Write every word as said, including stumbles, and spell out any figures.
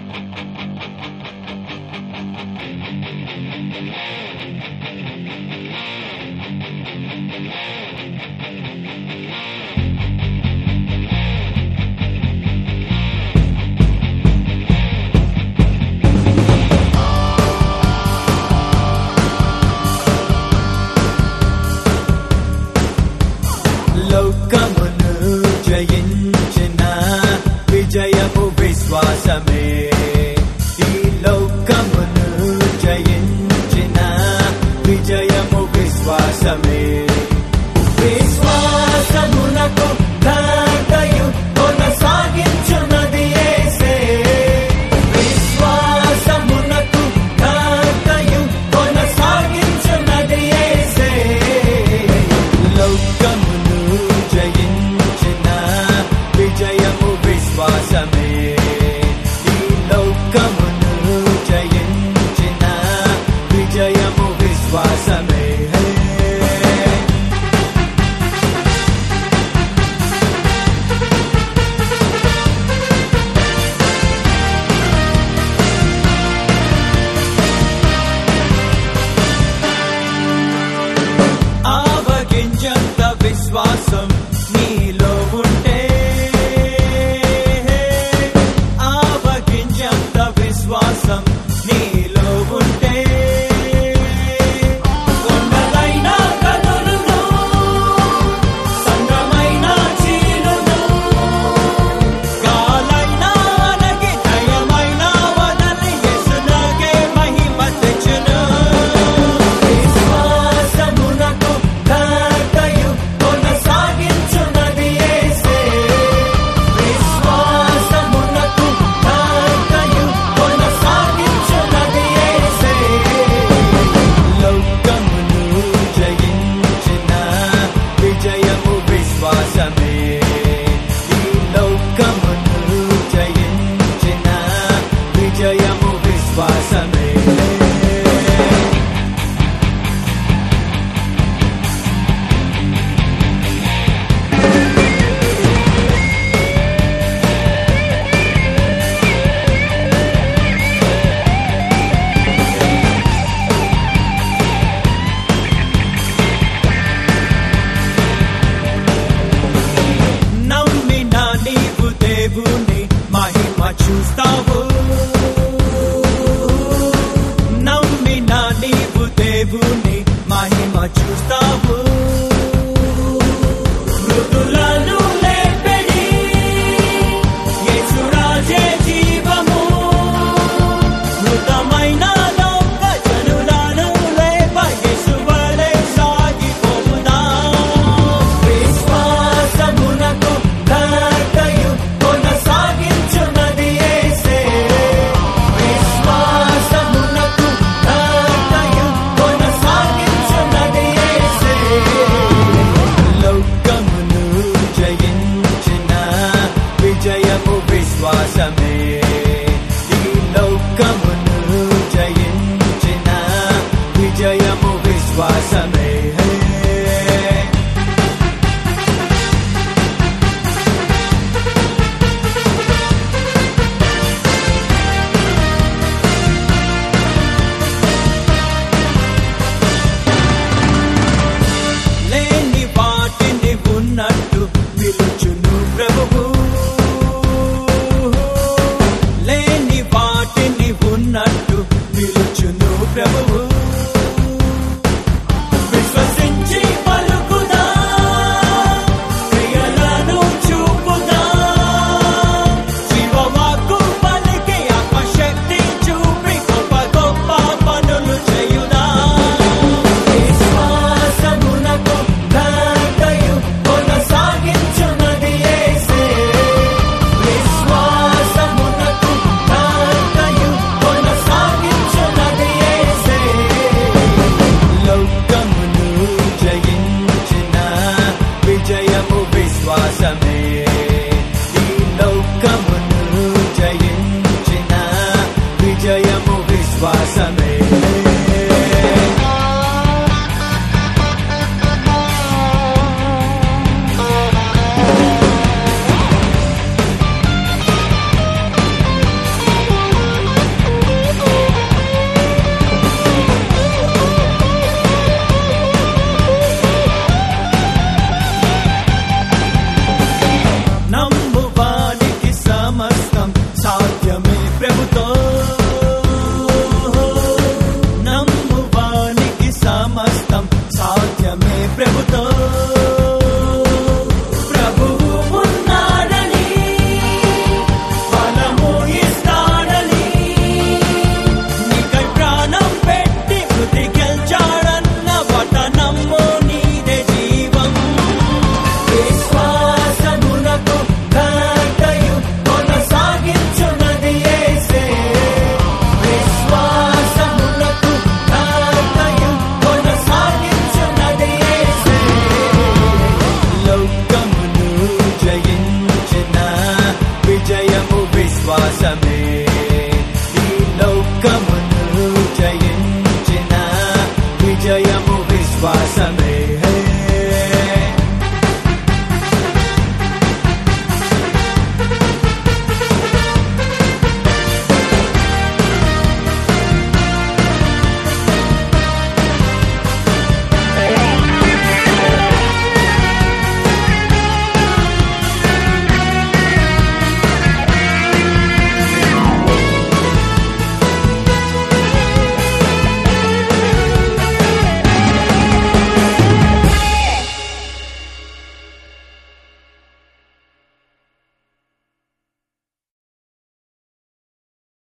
లోకమును జయించిన విజయము విశ్వాసమే. ఈ లోకమును జయించిన విజయము విశ్వాసమే. విశ్వాసమునకు ఘనతయు కొనసాగించున్నది యేసే. విశ్వాసమునకు ఘనతయు కొనసాగించున్నది యేసే. లోకమును జయించిన విజయము విశ్వాసమే. ఈ లోకమును జయించిన విజయము విశ్వాసమే. ఆవగింజంత విశ్వాసం నీలో ఉంటే, ఆవగింజంత విశ్వాసం నీలో ఉంటే, కొండలైనా కదులును, సంద్రమైనా చీలును, గాలైనా అణగి దయమైనా వదలి యేసునకే మహిమ తెచ్చును. విశ్వాసమునకు ఘనతయు కొనసాగించున్నది యేసే. విశ్వాసమునకు ఘనతయు కొనసాగించున్నది యేసే. లోకమును జయించిన విజయము విశ్వాసమే. ఈ లోకమును జయించిన విజయము విశ్వాసమే. నమ్మిన నీవు దేవుని మహిమ చూస్తావు. నమ్మిన నీవు దేవుని మహిమ చూస్తావు. మృదులను లేపెడి యేసురాజే జీవము. మృతమైన లోక జనులను లేప యేసువలే సాగిపోదాం. విశ్వాసమునకు ఘనతయు కొనసాగించున్నది యేసే. విశ్వాసమునకు ఘనతయు కొనసాగించున్నది యేసే. లోకమును జయించిన విజయము విశ్వాసమే. ఈ లోకమును జయించిన విజయము విశ్వాసమే. లేని వాటిని ఉన్నట్టు పిలుచును ప్రభువు. సమస్తం సాధ్యమే ప్రభుతో నమ్మువానికి సమస్తం సాధ్యమే ప్రభుతో ప్రభువు ఉన్నాడని బలము ఇస్తాడని నీకై ప్రాణం పెట్టి మృతి గెల్చాడన్న వట నమ్ము నీదే జీవం విశ్వాసమునకు ఘనతయు కొనసాగించున్నది యేసే విశ్వాసమునకు ఘనతయు కొనసాగించున్నది యేసే లోకమును జయించిన విజయము విశ్వాసమే